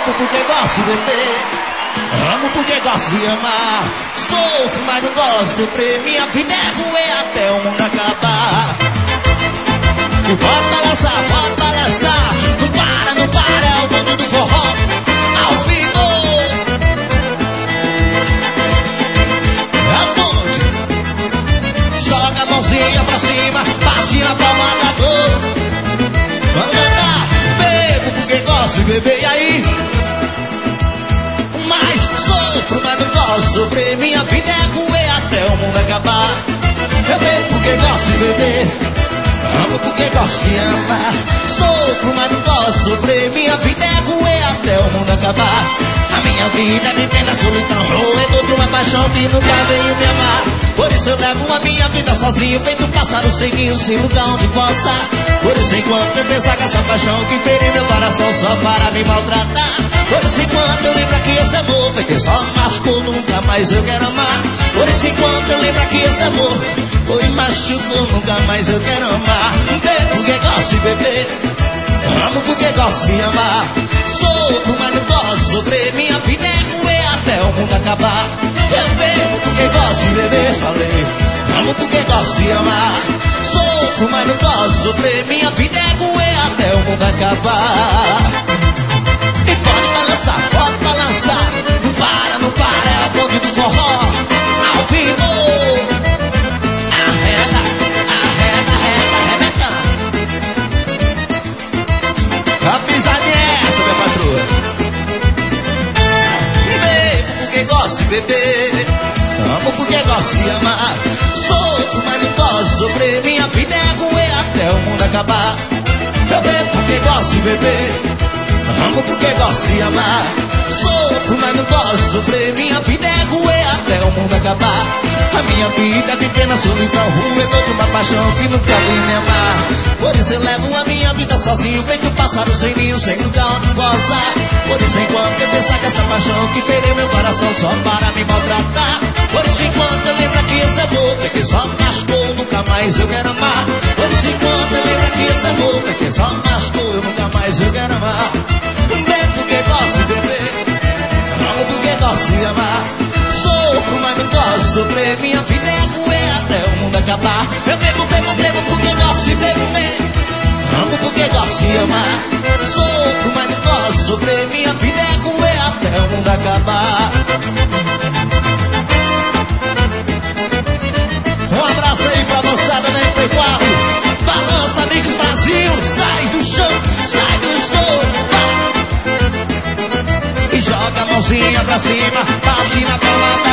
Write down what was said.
Bebo porque gosto de beber, amo porque gosto de amar. Sofro, mas não gosto de sofrer. Minha vida é roer até o mundo acabar. E pode balançar, pode balançar. Não para, não para, é o mundo do forró ao vivo. É o monte. Joga a mãozinha pra cima, bate na palma da mão. Vamos cantar. Bebo porque gosto de beber, e aí? Mas sofro, mas não gosto de sofrer. Minha vida é roer até o mundo acabar. Eu bebo porque gosto de beber, amo porque gosto de amar. Sofro, mas não gosto de sofrer. Minha vida é roer até o mundo acabar. A minha vida é viver na solidão, roendo por uma paixão que nunca veio me amar. Por isso eu levo a minha vida sozinho, feito um pássaro sem ninho, sem lugar onde possa. Por isso enquanto eu pensar que essa paixão que feriu meu coração só para me maltratar. Por isso enquanto eu lembro que esse amor foi que só machucou, nunca mais eu quero amar. Por isso enquanto eu lembro que esse amor foi machucou, nunca mais eu quero amar. Bebo porque gosto de beber, amo porque gosto de amar. Sofro, mas não gosto de sofrer. Minha vida é roer até o mundo acabar. Eu bebo porque gosto de beber, falei. Amo porque gosto de amar. Sofro, mas não gosto de sofrer. Minha vida é roer até o mundo acabar. E pode balançar, pode balançar. Não para, não para, é o bonde do forró ao vivo. Arreda, arreda, arreda, arrebentando. A pisadinha é essa, minha patroa. E bebo porque gosto de beber, amo porque gosto de amar. Sofro, mas não gosto de sofrer. Minha vida é roer até o mundo acabar. Eu bebo porque gosto de beber, amo porque gosto de amar. Sofro, mas não gosto de sofrer. Minha vida é roer até o mundo acabar. A minha vida é viver na solidão, roedor de uma paixão que nunca veio me amar. Por isso eu levo a minha vida sozinho, feito um pássaro sem ninho, sem lugar onde possa. Por isso enquanto eu pensar que essa paixão que feriu meu coração só para me maltratar. Por isso enquanto eu lembro que esse amor é que só machucou, nunca mais eu quero amar. Por isso enquanto eu lembro que esse amor é que só machucou, nunca mais eu quero amar. Bebo porque gosto de beber, amo porque gosto de amar. Sofro, mas não gosto de sofrer. Minha vida é roer até o mundo acabar. Eu bebo, bebo, bebo porque gosto de beber, amo porque gosto de amar. Sofro, mas não gosto de sofrer. Minha vida é roer até o mundo acabar. Um abraço aí pra moçada da MP4. Balança, Mix Brasil. Sai do chão, sai do chão. E joga a mãozinha pra cima, bate na palma